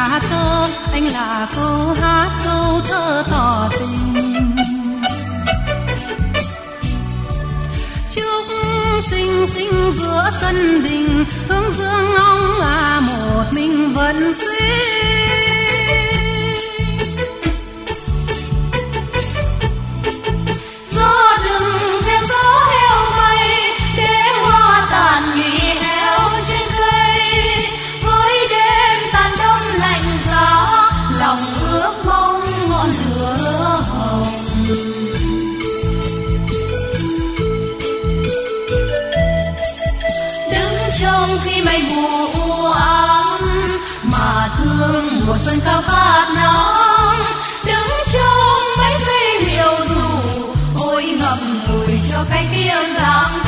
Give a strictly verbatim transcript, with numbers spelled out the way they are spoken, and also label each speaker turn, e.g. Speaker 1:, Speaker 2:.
Speaker 1: nhà thơ, anh là câu hát câu thơ tỏ tình. Chúc sinh sinh giữa sân đình, hướng dương ông à một mình vẫn sinh. Gió đừng gieo gió heo may, để hoa tàn nhụy héo trên cây. Với đêm tàn đông lạnh giá, lòng ước mong ngọn lửa hồng. Đứng trong khi mây mù u ám, mà thương mùa xuân cao khát nắng. Đứng trong mấy cây liễu rủ, ôi ngậm ngùi cho cánh tiên dáng